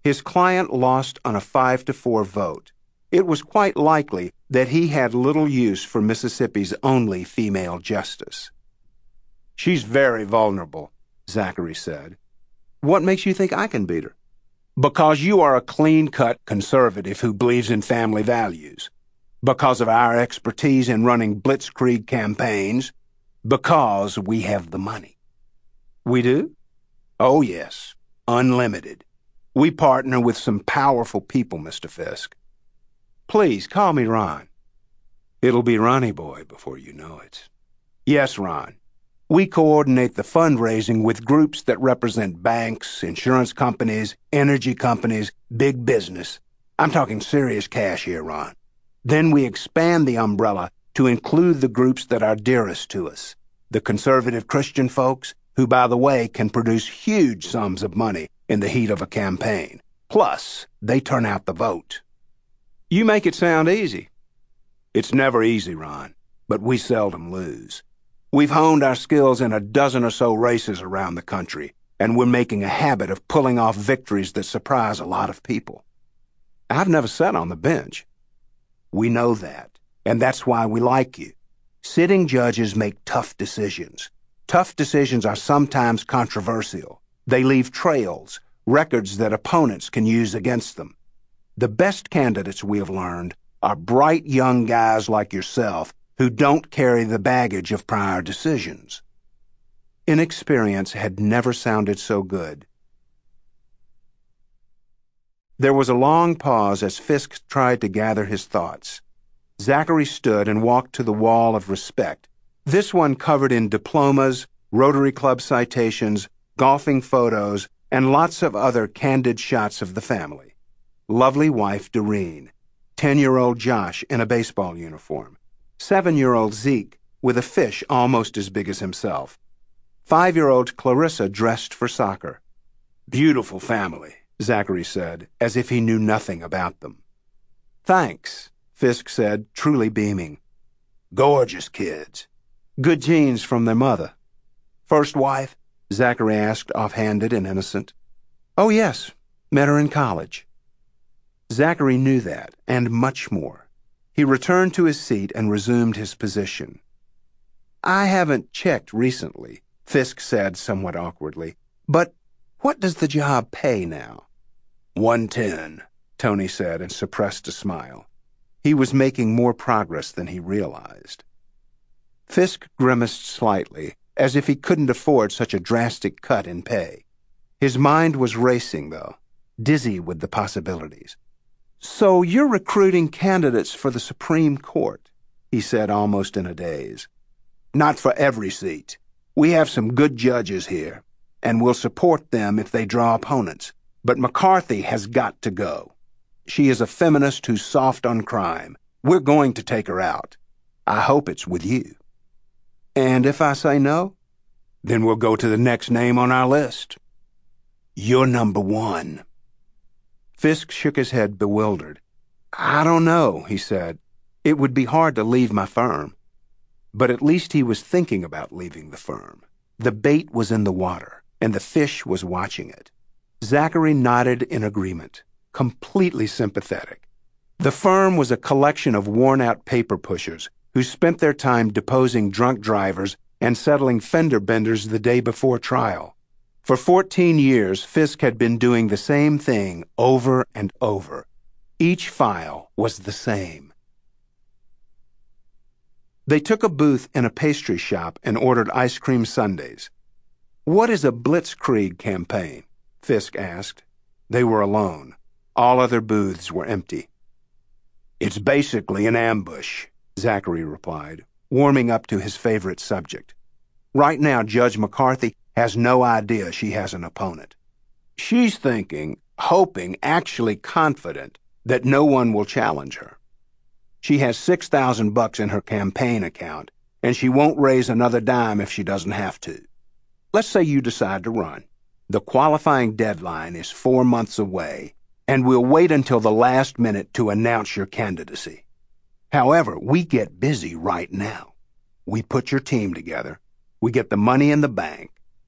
His client lost on a 5-4 vote. It was quite likely that he had little use for Mississippi's only female justice. "She's very vulnerable," Zachary said. "What makes you think I can beat her?" "Because you are a clean-cut conservative who believes in family values. Because of our expertise in running blitzkrieg campaigns. Because we have the money." "We do?" "Oh, yes. Unlimited. We partner with some powerful people, Mr. Fisk." "Please, call me Ron." "It'll be Ronnie Boy before you know it." "Yes, Ron. We coordinate the fundraising with groups that represent banks, insurance companies, energy companies, big business. I'm talking serious cash here, Ron. Then we expand the umbrella to include the groups that are dearest to us, the conservative Christian folks, who, by the way, can produce huge sums of money in the heat of a campaign. Plus, they turn out the vote." "You make it sound easy." "It's never easy, Ron, but we seldom lose. We've honed our skills in a dozen or so races around the country, and we're making a habit of pulling off victories that surprise a lot of people." "I've never sat on the bench." "We know that, and that's why we like you. Sitting judges make tough decisions. Tough decisions are sometimes controversial. They leave trails, records that opponents can use against them. The best candidates, we have learned, are bright young guys like yourself who don't carry the baggage of prior decisions." Inexperience had never sounded so good. There was a long pause as Fisk tried to gather his thoughts. Zachary stood and walked to the wall of respect, this one covered in diplomas, Rotary Club citations, golfing photos, and lots of other candid shots of the family. Lovely wife Doreen, 10-year-old Josh in a baseball uniform, 7-year-old Zeke with a fish almost as big as himself, 5-year-old Clarissa dressed for soccer. "Beautiful family," Zachary said, as if he knew nothing about them. "Thanks," Fisk said, truly beaming. "Gorgeous kids. Good genes from their mother." "First wife?" Zachary asked, offhanded and innocent. "Oh, yes. Met her in college." Zachary knew that, and much more. He returned to his seat and resumed his position. "I haven't checked recently," Fisk said somewhat awkwardly, "but what does the job pay now?" "110, Tony said and suppressed a smile. He was making more progress than he realized. Fisk grimaced slightly, as if he couldn't afford such a drastic cut in pay. His mind was racing, though, dizzy with the possibilities. "So you're recruiting candidates for the Supreme Court," he said almost in a daze. "Not for every seat. We have some good judges here, and we'll support them if they draw opponents. But McCarthy has got to go. She is a feminist who's soft on crime. We're going to take her out. I hope it's with you." "And if I say no?" "Then we'll go to the next name on our list." "You're number one." Fisk shook his head, bewildered. "I don't know," he said. "It would be hard to leave my firm." But at least he was thinking about leaving the firm. The bait was in the water, and the fish was watching it. Zachary nodded in agreement, completely sympathetic. The firm was a collection of worn-out paper pushers who spent their time deposing drunk drivers and settling fender benders the day before trial. For 14 years, Fisk had been doing the same thing over and over. Each file was the same. They took a booth in a pastry shop and ordered ice cream sundaes. "What is a blitzkrieg campaign?" Fisk asked. They were alone. All other booths were empty. "It's basically an ambush," Zachary replied, warming up to his favorite subject. "Right now, Judge McCarthy has no idea she has an opponent. She's thinking, hoping, actually confident that no one will challenge her. She has $6,000 in her campaign account, and she won't raise another dime if she doesn't have to. Let's say you decide to run. The qualifying deadline is 4 months away, and we'll wait until the last minute to announce your candidacy. However, we get busy right now. We put your team together. We get the money in the bank.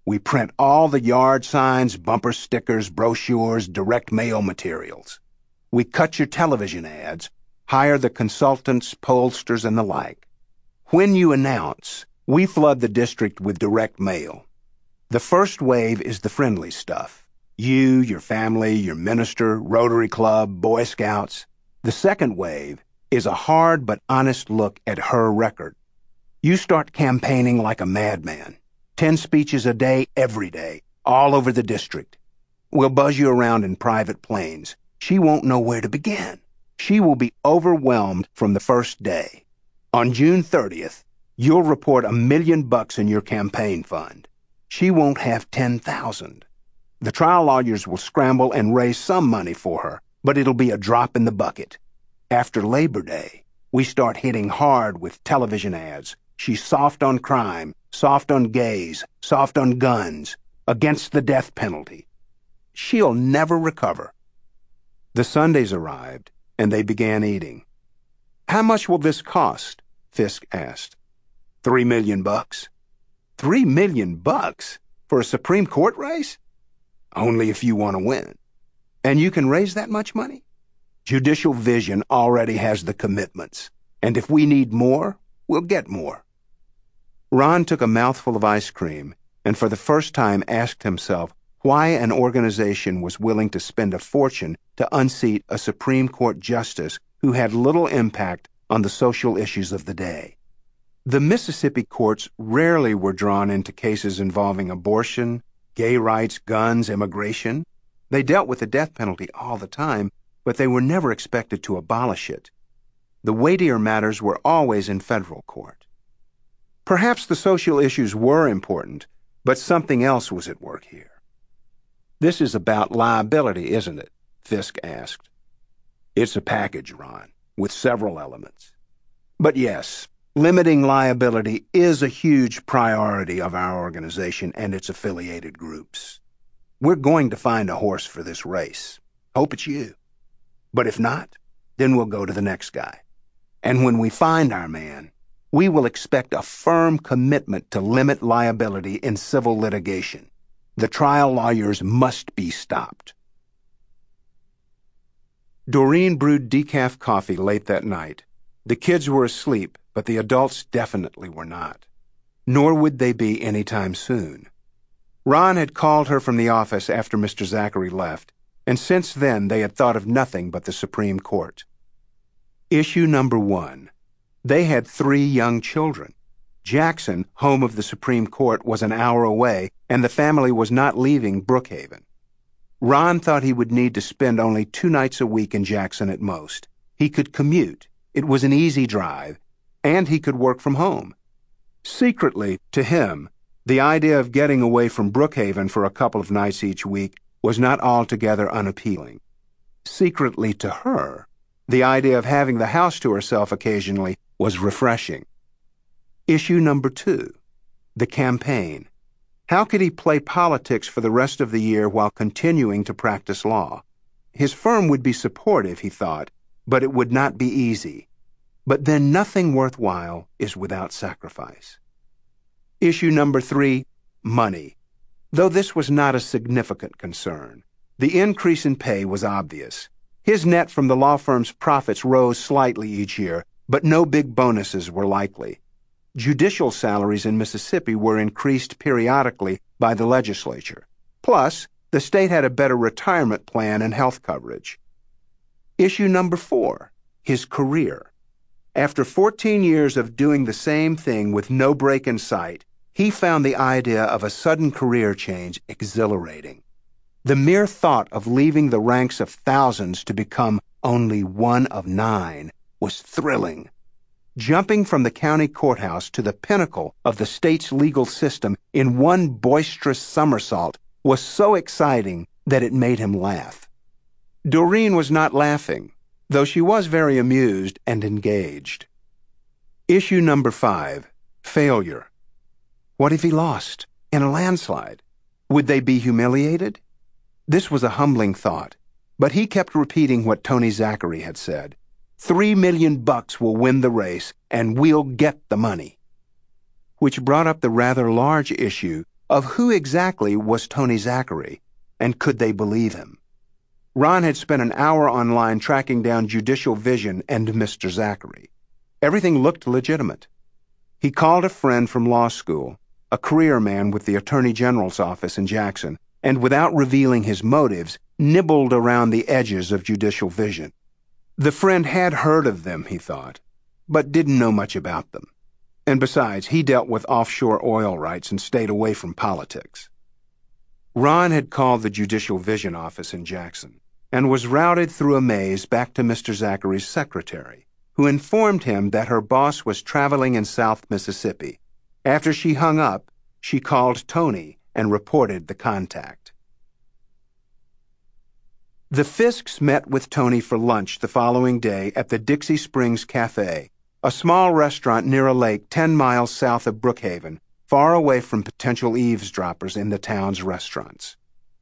We print all the yard signs, bumper stickers, brochures, direct mail materials. We cut your television ads, hire the consultants, pollsters, and the like. When you announce, we flood the district with direct mail. The first wave is the friendly stuff. You, your family, your minister, Rotary Club, Boy Scouts. The second wave is a hard but honest look at her record. You start campaigning like a madman. 10 speeches a day, every day, all over the district. We'll buzz you around in private planes. She won't know where to begin. She will be overwhelmed from the first day. On June 30th, you'll report $1 million in your campaign fund. She won't have 10,000. The trial lawyers will scramble and raise some money for her, but it'll be a drop in the bucket. After Labor Day, we start hitting hard with television ads. She's soft on crime, soft on gays, soft on guns, against the death penalty. She'll never recover. The Sundays arrived, and they began eating. How much will this cost? Fisk asked. $3 million. $3 million for a Supreme Court race? Only if you want to win. And you can raise that much money? Judicial Vision already has the commitments, and if we need more, we'll get more. Ron took a mouthful of ice cream and for the first time asked himself why an organization was willing to spend a fortune to unseat a Supreme Court justice who had little impact on the social issues of the day. The Mississippi courts rarely were drawn into cases involving abortion, gay rights, guns, immigration. They dealt with the death penalty all the time, but they were never expected to abolish it. The weightier matters were always in federal court. Perhaps the social issues were important, but something else was at work here. This is about liability, isn't it? Fisk asked. It's a package, Ron, with several elements. But yes, limiting liability is a huge priority of our organization and its affiliated groups. We're going to find a horse for this race. Hope it's you. But if not, then we'll go to the next guy. And when we find our man, we will expect a firm commitment to limit liability in civil litigation. The trial lawyers must be stopped. Doreen brewed decaf coffee late that night. The kids were asleep, but the adults definitely were not. Nor would they be any time soon. Ron had called her from the office after Mr. Zachary left, and since then they had thought of nothing but the Supreme Court. Issue number 1. They had 3 young children. Jackson, home of the Supreme Court, was an hour away, and the family was not leaving Brookhaven. Ron thought he would need to spend only 2 nights a week in Jackson at most. He could commute. It was an easy drive, and he could work from home. Secretly, to him, the idea of getting away from Brookhaven for a couple of nights each week was not altogether unappealing. Secretly to her, the idea of having the house to herself occasionally was refreshing. Issue number 2. The campaign. How could he play politics for the rest of the year while continuing to practice law? His firm would be supportive, he thought, but it would not be easy. But then nothing worthwhile is without sacrifice. Issue number 3. Money. Though this was not a significant concern, the increase in pay was obvious. His net from the law firm's profits rose slightly each year, but no big bonuses were likely. Judicial salaries in Mississippi were increased periodically by the legislature. Plus, the state had a better retirement plan and health coverage. Issue number 4, his career. After 14 years of doing the same thing with no break in sight, he found the idea of a sudden career change exhilarating. The mere thought of leaving the ranks of thousands to become only one of 9 was thrilling. Jumping from the county courthouse to the pinnacle of the state's legal system in one boisterous somersault was so exciting that it made him laugh. Doreen was not laughing, though she was very amused and engaged. Issue number 5, failure. What if he lost in a landslide? Would they be humiliated? This was a humbling thought, but he kept repeating what Tony Zachary had said. $3 million will win the race, and we'll get the money. Which brought up the rather large issue of who exactly was Tony Zachary, and could they believe him? Ron had spent an hour online tracking down Judicial Vision and Mr. Zachary. Everything looked legitimate. He called a friend from law school, a career man with the Attorney General's office in Jackson, and without revealing his motives, nibbled around the edges of Judicial Vision. The friend had heard of them, he thought, but didn't know much about them. And besides, he dealt with offshore oil rights and stayed away from politics. Ron had called the Judicial Vision office in Jackson and was routed through a maze back to Mr. Zachary's secretary, who informed him that her boss was traveling in South Mississippi. After she hung up, she called Tony and reported the contact. The Fisks met with Tony for lunch the following day at the Dixie Springs Cafe, a small restaurant near a lake 10 miles south of Brookhaven, far away from potential eavesdroppers in the town's restaurants.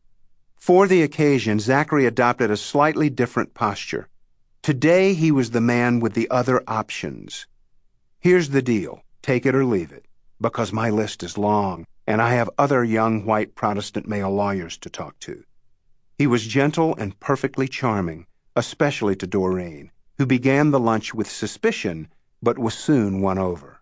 For the occasion, Zachary adopted a slightly different posture. Today he was the man with the other options. Here's the deal, take it or leave it, because my list is long, and I have other young white Protestant male lawyers to talk to. He was gentle and perfectly charming, especially to Doreen, who began the lunch with suspicion, but was soon won over.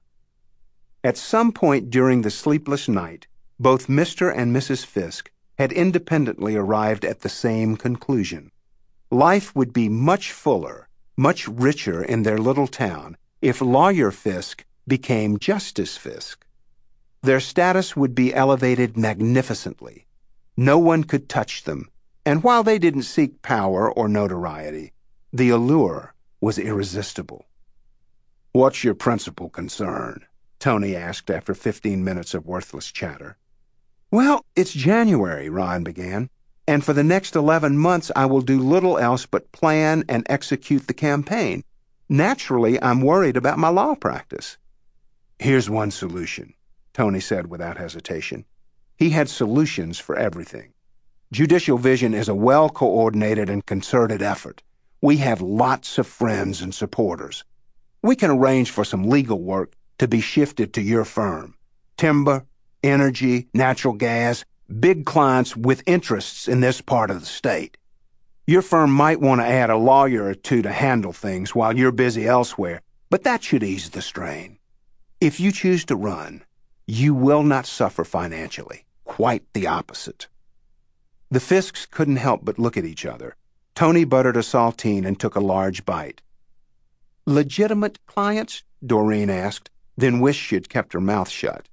At some point during the sleepless night, both Mr. and Mrs. Fisk had independently arrived at the same conclusion. Life would be much fuller, much richer in their little town if Lawyer Fisk became Justice Fisk. Their status would be elevated magnificently. No one could touch them, and while they didn't seek power or notoriety, the allure was irresistible. "What's your principal concern?" Tony asked after 15 minutes of worthless chatter. "Well, it's January," Ron began, "and for the next 11 months I will do little else but plan and execute the campaign. Naturally, I'm worried about my law practice." "Here's one solution," Tony said without hesitation. He had solutions for everything. Judicial Vision is a well-coordinated and concerted effort. We have lots of friends and supporters. We can arrange for some legal work to be shifted to your firm. Timber, energy, natural gas, big clients with interests in this part of the state. Your firm might want to add a lawyer or two to handle things while you're busy elsewhere, but that should ease the strain. If you choose to run, you will not suffer financially. Quite the opposite. The Fisks couldn't help but look at each other. Tony buttered a saltine and took a large bite. "Legitimate clients?" Doreen asked, then wished she'd kept her mouth shut.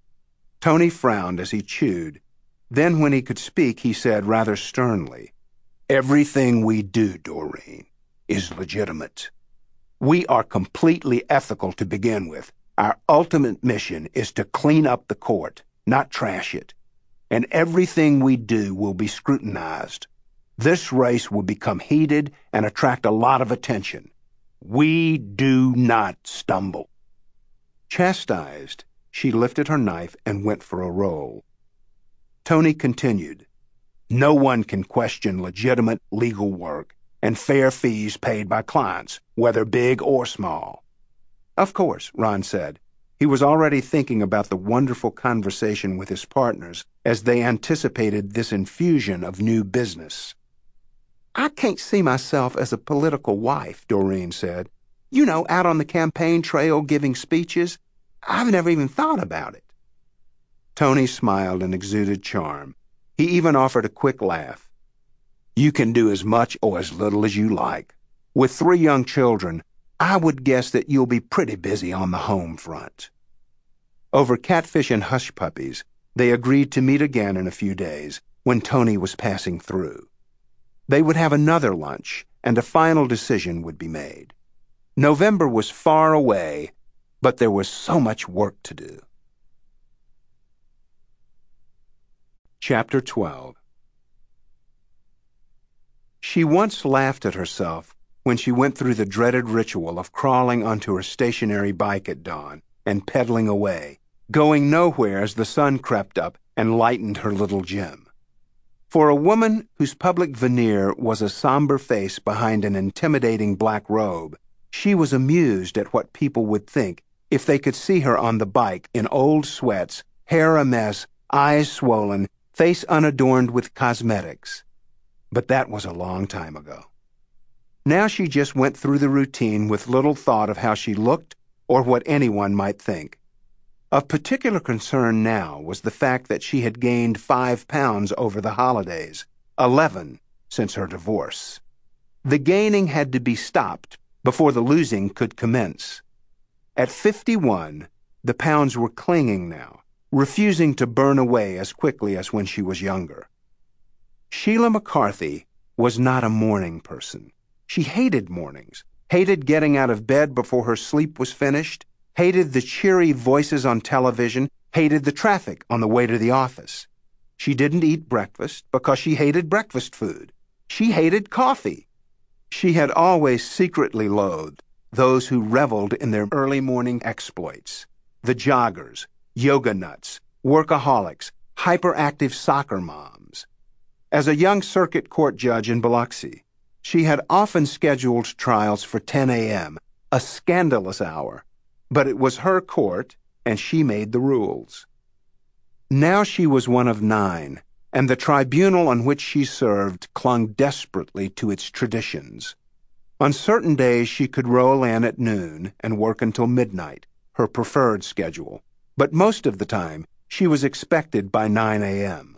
Tony frowned as he chewed. Then when he could speak, he said rather sternly, "Everything we do, Doreen, is legitimate. We are completely ethical to begin with. Our ultimate mission is to clean up the court, not trash it. And everything we do will be scrutinized. This race will become heated and attract a lot of attention. We do not stumble." Chastised, she lifted her knife and went for a roll. Tony continued, "No one can question legitimate legal work and fair fees paid by clients, whether big or small." "Of course," Ron said. He was already thinking about the wonderful conversation with his partners as they anticipated this infusion of new business. "I can't see myself as a political wife," Doreen said. "You know, out on the campaign trail giving speeches. I've never even thought about it." Tony smiled and exuded charm. He even offered a quick laugh. "You can do as much or as little as you like. With 3 young children, I would guess that you'll be pretty busy on the home front." Over catfish and hush puppies, they agreed to meet again in a few days when Tony was passing through. They would have another lunch, and a final decision would be made. November was far away, but there was so much work to do. Chapter 12. She once laughed at herself when she went through the dreaded ritual of crawling onto her stationary bike at dawn and pedaling away, going nowhere as the sun crept up and lightened her little gym. For a woman whose public veneer was a somber face behind an intimidating black robe, she was amused at what people would think if they could see her on the bike in old sweats, hair a mess, eyes swollen, face unadorned with cosmetics. But that was a long time ago. Now she just went through the routine with little thought of how she looked or what anyone might think. Of particular concern now was the fact that she had gained 5 pounds over the holidays, 11 since her divorce. The gaining had to be stopped before the losing could commence. At 51, the pounds were clinging now, refusing to burn away as quickly as when she was younger. Sheila McCarthy was not a morning person. She hated mornings, hated getting out of bed before her sleep was finished, hated the cheery voices on television, hated the traffic on the way to the office. She didn't eat breakfast because she hated breakfast food. She hated coffee. She had always secretly loathed those who reveled in their early morning exploits, the joggers, yoga nuts, workaholics, hyperactive soccer moms. As a young circuit court judge in Biloxi, she had often scheduled trials for 10 a.m., a scandalous hour, but it was her court, and she made the rules. Now she was one of 9, and the tribunal on which she served clung desperately to its traditions. On certain days she could roll in at noon and work until midnight, her preferred schedule, but most of the time she was expected by 9 a.m.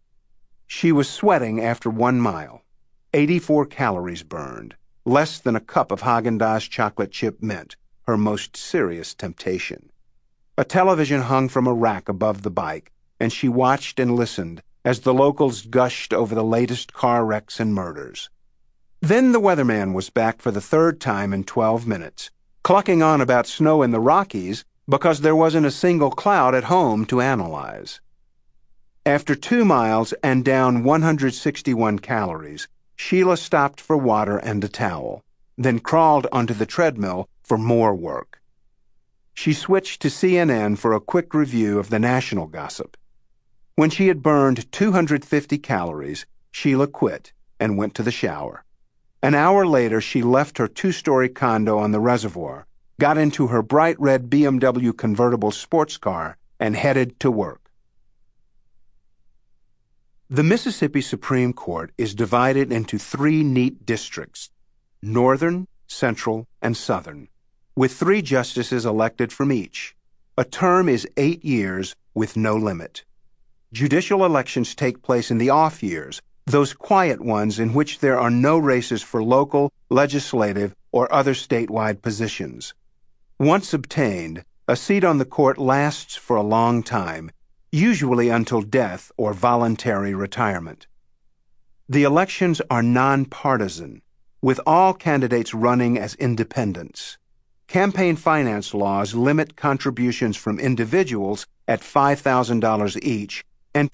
She was sweating after 1 mile, 84 calories burned, less than a cup of Haagen-Dazs chocolate chip mint, her most serious temptation. A television hung from a rack above the bike, and she watched and listened as the locals gushed over the latest car wrecks and murders. Then the weatherman was back for the 3rd time in 12 minutes, clucking on about snow in the Rockies because there wasn't a single cloud at home to analyze. After 2 miles and down 161 calories, Sheila stopped for water and a towel, then crawled onto the treadmill for more work. She switched to CNN for a quick review of the national gossip. When she had burned 250 calories, Sheila quit and went to the shower. An hour later, she left her 2-story condo on the reservoir, got into her bright red BMW convertible sports car, and headed to work. The Mississippi Supreme Court is divided into 3 neat districts, Northern, Central, and Southern, with 3 justices elected from each. A term is 8 years with no limit. Judicial elections take place in the off years, those quiet ones in which there are no races for local, legislative, or other statewide positions. Once obtained, a seat on the court lasts for a long time, usually until death or voluntary retirement. The elections are nonpartisan, with all candidates running as independents. Campaign finance laws limit contributions from individuals at $5,000 each and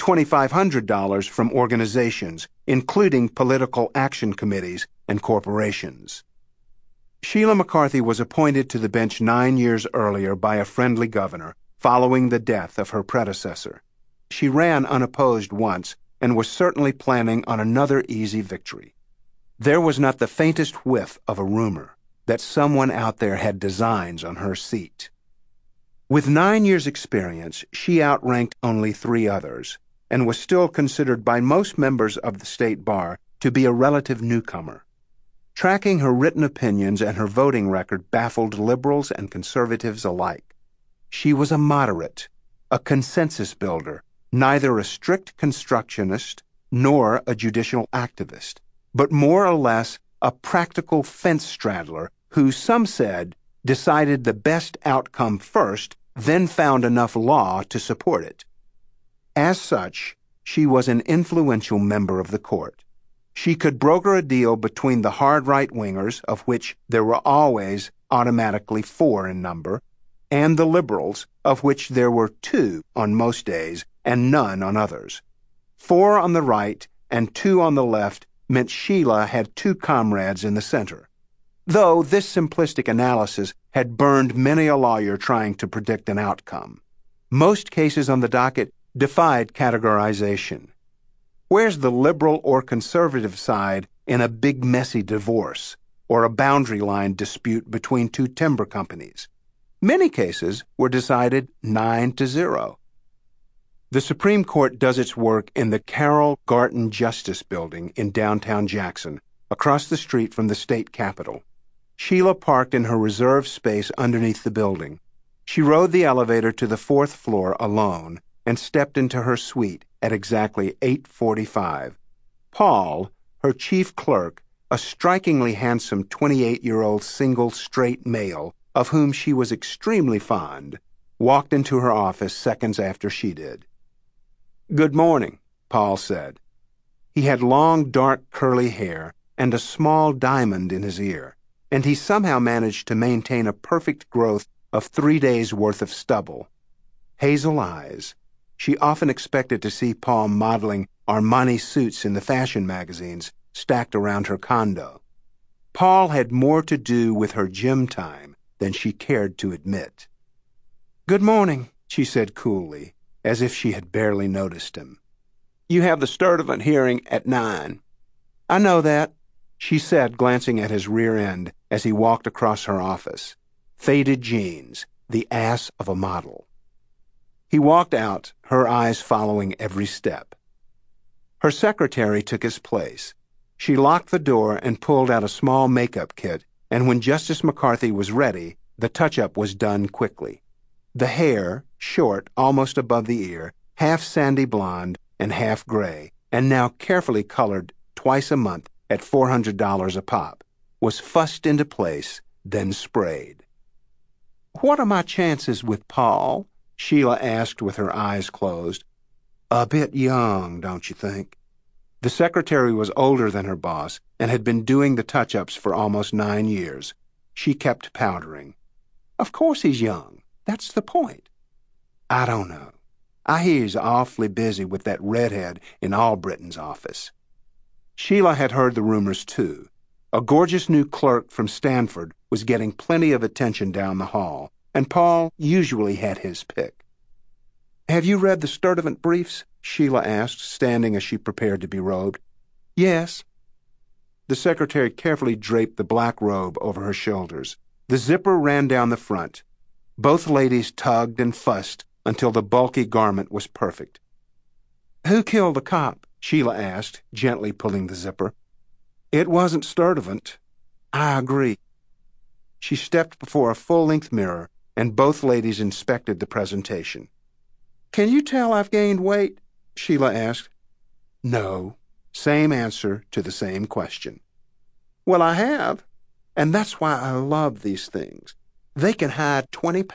$2,500 from organizations, including political action committees and corporations. Sheila McCarthy was appointed to the bench 9 years earlier by a friendly governor, following the death of her predecessor. She ran unopposed once and was certainly planning on another easy victory. There was not the faintest whiff of a rumor that someone out there had designs on her seat. With 9 years' experience, she outranked only 3 others, and was still considered by most members of the state bar to be a relative newcomer. Tracking her written opinions and her voting record baffled liberals and conservatives alike. She was a moderate, a consensus builder, neither a strict constructionist nor a judicial activist, but more or less a practical fence straddler who, some said, decided the best outcome first, then found enough law to support it. As such, she was an influential member of the court. She could broker a deal between the hard right-wingers, of which there were always automatically 4 in number, and the liberals, of which there were 2 on most days and none on others. 4 on the right and 2 on the left meant Sheila had 2 comrades in the center, though this simplistic analysis had burned many a lawyer trying to predict an outcome. Most cases on the docket defied categorization. Where's the liberal or conservative side in a big messy divorce or a boundary line dispute between 2 timber companies? Many cases were decided 9-0. The Supreme Court does its work in the Carroll Garton Justice Building in downtown Jackson, across the street from the state capitol. Sheila parked in her reserved space underneath the building. She rode the elevator to the 4th floor alone and stepped into her suite at exactly 8:45. Paul, her chief clerk, a strikingly handsome 28-year-old single straight male of whom she was extremely fond, walked into her office seconds after she did. "Good morning," Paul said. He had long, dark, curly hair and a small diamond in his ear, and he somehow managed to maintain a perfect growth of 3 days' worth of stubble. Hazel eyes. She often expected to see Paul modeling Armani suits in the fashion magazines stacked around her condo. Paul had more to do with her gym time than she cared to admit. "Good morning," she said coolly, as if she had barely noticed him. "You have the Sturtevant hearing at 9. "I know that," she said, glancing at his rear end as he walked across her office. Faded jeans, the ass of a model. He walked out, her eyes following every step. Her secretary took his place. She locked the door and pulled out a small makeup kit, and when Justice McCarthy was ready, the touch-up was done quickly. The hair, short, almost above the ear, half sandy blonde and half gray, and now carefully colored twice a month at $400 a pop, was fussed into place, then sprayed. "What are my chances with Paul?" Sheila asked with her eyes closed. "A bit young, don't you think?" The secretary was older than her boss and had been doing the touch-ups for almost 9 years. She kept powdering. "Of course he's young. That's the point." "I don't know. I hear he's awfully busy with that redhead in Albritton's office." Sheila had heard the rumors, too. A gorgeous new clerk from Stanford was getting plenty of attention down the hall, and Paul usually had his pick. "Have you read the Sturtevant briefs?" Sheila asked, standing as she prepared to be robed. "Yes." The secretary carefully draped the black robe over her shoulders. The zipper ran down the front. Both ladies tugged and fussed until the bulky garment was perfect. "Who killed the cop?" Sheila asked, gently pulling the zipper. "It wasn't Sturtevant." "I agree." She stepped before a full-length mirror, and both ladies inspected the presentation. "Can you tell I've gained weight?" Sheila asked. "No." Same answer to the same question. "Well, I have, and that's why I love these things. They can hide 20